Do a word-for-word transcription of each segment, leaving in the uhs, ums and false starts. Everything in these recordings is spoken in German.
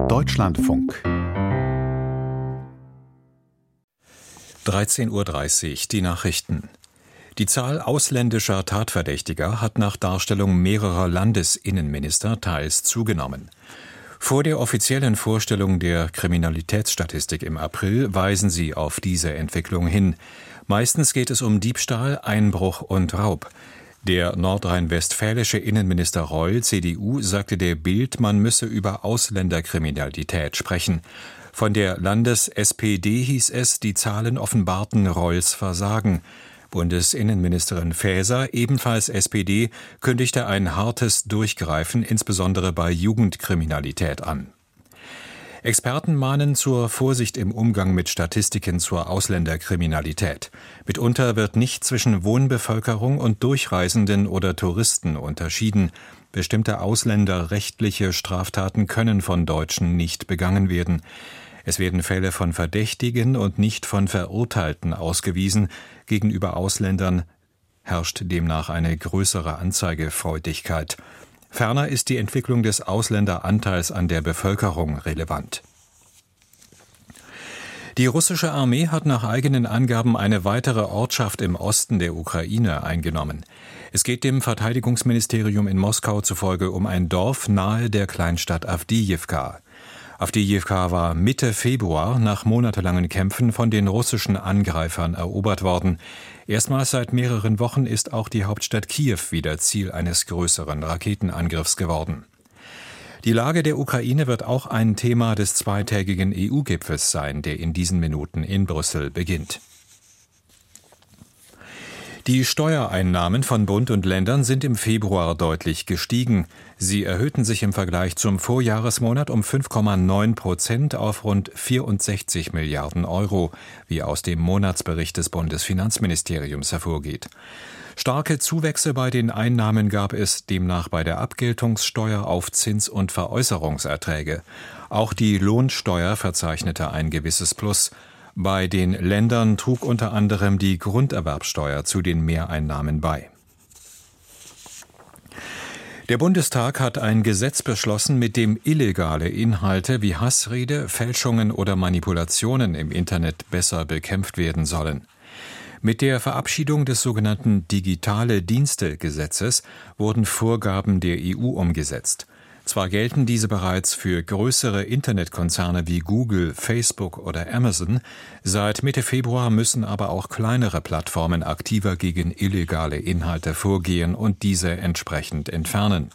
Deutschlandfunk. dreizehn Uhr dreißig, die Nachrichten. Die Zahl ausländischer Tatverdächtiger hat nach Darstellung mehrerer Landesinnenminister teils zugenommen. Vor der offiziellen Vorstellung der Kriminalitätsstatistik im April weisen sie auf diese Entwicklung hin. Meistens geht es um Diebstahl, Einbruch und Raub. Der nordrhein-westfälische Innenminister Reul, C D U, sagte der Bild, man müsse über Ausländerkriminalität sprechen. Von der Landes-S P D hieß es, die Zahlen offenbarten Reuls Versagen. Bundesinnenministerin Faeser, ebenfalls S P D, kündigte ein hartes Durchgreifen, insbesondere bei Jugendkriminalität, an. Experten mahnen zur Vorsicht im Umgang mit Statistiken zur Ausländerkriminalität. Mitunter wird nicht zwischen Wohnbevölkerung und Durchreisenden oder Touristen unterschieden. Bestimmte ausländerrechtliche Straftaten können von Deutschen nicht begangen werden. Es werden Fälle von Verdächtigen und nicht von Verurteilten ausgewiesen. Gegenüber Ausländern herrscht demnach eine größere Anzeigefreudigkeit. Ferner ist die Entwicklung des Ausländeranteils an der Bevölkerung relevant. Die russische Armee hat nach eigenen Angaben eine weitere Ortschaft im Osten der Ukraine eingenommen. Es geht dem Verteidigungsministerium in Moskau zufolge um ein Dorf nahe der Kleinstadt Awdijewka. Awdijewka war Mitte Februar nach monatelangen Kämpfen von den russischen Angreifern erobert worden. Erstmals seit mehreren Wochen ist auch die Hauptstadt Kiew wieder Ziel eines größeren Raketenangriffs geworden. Die Lage der Ukraine wird auch ein Thema des zweitägigen E U-Gipfels sein, der in diesen Minuten in Brüssel beginnt. Die Steuereinnahmen von Bund und Ländern sind im Februar deutlich gestiegen. Sie erhöhten sich im Vergleich zum Vorjahresmonat um fünf Komma neun Prozent auf rund vierundsechzig Milliarden Euro, wie aus dem Monatsbericht des Bundesfinanzministeriums hervorgeht. Starke Zuwächse bei den Einnahmen gab es demnach bei der Abgeltungssteuer auf Zins- und Veräußerungserträge. Auch die Lohnsteuer verzeichnete ein gewisses Plus. Bei den Ländern trug unter anderem die Grunderwerbsteuer zu den Mehreinnahmen bei. Der Bundestag hat ein Gesetz beschlossen, mit dem illegale Inhalte wie Hassrede, Fälschungen oder Manipulationen im Internet besser bekämpft werden sollen. Mit der Verabschiedung des sogenannten Digitale-Dienste-Gesetzes wurden Vorgaben der E U umgesetzt. Zwar gelten diese bereits für größere Internetkonzerne wie Google, Facebook oder Amazon, seit Mitte Februar müssen aber auch kleinere Plattformen aktiver gegen illegale Inhalte vorgehen und diese entsprechend entfernen.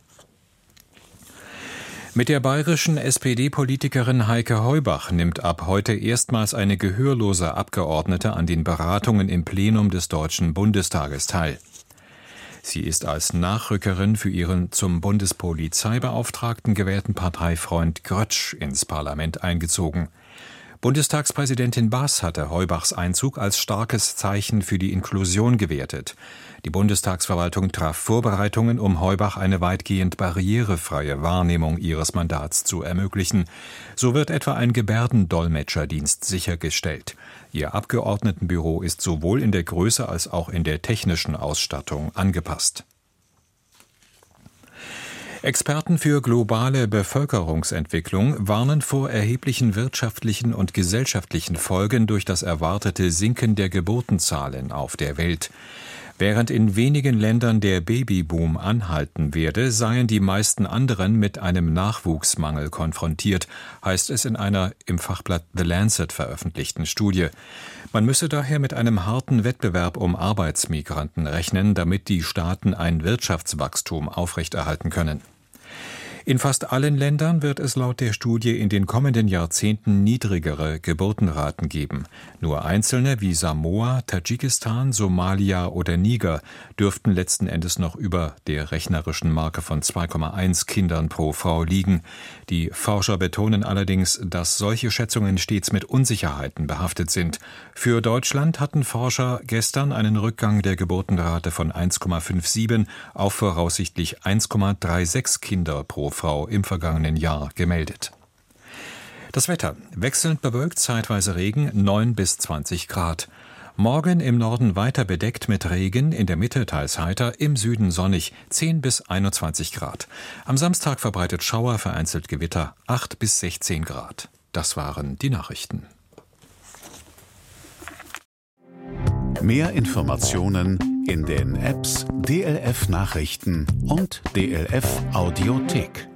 Mit der bayerischen S P D-Politikerin Heike Heubach nimmt ab heute erstmals eine gehörlose Abgeordnete an den Beratungen im Plenum des Deutschen Bundestages teil. Sie ist als Nachrückerin für ihren zum Bundespolizeibeauftragten gewählten Parteifreund Grötsch ins Parlament eingezogen. Bundestagspräsidentin Baas hatte Heubachs Einzug als starkes Zeichen für die Inklusion gewertet. Die Bundestagsverwaltung traf Vorbereitungen, um Heubach eine weitgehend barrierefreie Wahrnehmung ihres Mandats zu ermöglichen. So wird etwa ein Gebärdendolmetscherdienst sichergestellt. Ihr Abgeordnetenbüro ist sowohl in der Größe als auch in der technischen Ausstattung angepasst. Experten für globale Bevölkerungsentwicklung warnen vor erheblichen wirtschaftlichen und gesellschaftlichen Folgen durch das erwartete Sinken der Geburtenzahlen auf der Welt. Während in wenigen Ländern der Babyboom anhalten werde, seien die meisten anderen mit einem Nachwuchsmangel konfrontiert, heißt es in einer im Fachblatt The Lancet veröffentlichten Studie. Man müsse daher mit einem harten Wettbewerb um Arbeitsmigranten rechnen, damit die Staaten ein Wirtschaftswachstum aufrechterhalten können. In fast allen Ländern wird es laut der Studie in den kommenden Jahrzehnten niedrigere Geburtenraten geben. Nur einzelne wie Samoa, Tadschikistan, Somalia oder Niger dürften letzten Endes noch über der rechnerischen Marke von zwei Komma eins Kindern pro Frau liegen. Die Forscher betonen allerdings, dass solche Schätzungen stets mit Unsicherheiten behaftet sind. Für Deutschland hatten Forscher gestern einen Rückgang der Geburtenrate von eins Komma siebenundfünfzig auf voraussichtlich eins Komma sechsunddreißig Kinder pro Frau im vergangenen Jahr gemeldet. Das Wetter: wechselnd bewölkt, zeitweise Regen, neun bis zwanzig Grad. Morgen im Norden weiter bedeckt mit Regen, in der Mitte teils heiter, im Süden sonnig, zehn bis einundzwanzig Grad. Am Samstag verbreitet Schauer, vereinzelt Gewitter, acht bis sechzehn Grad. Das waren die Nachrichten. Mehr Informationen in den Apps D L F Nachrichten und D L F Audiothek.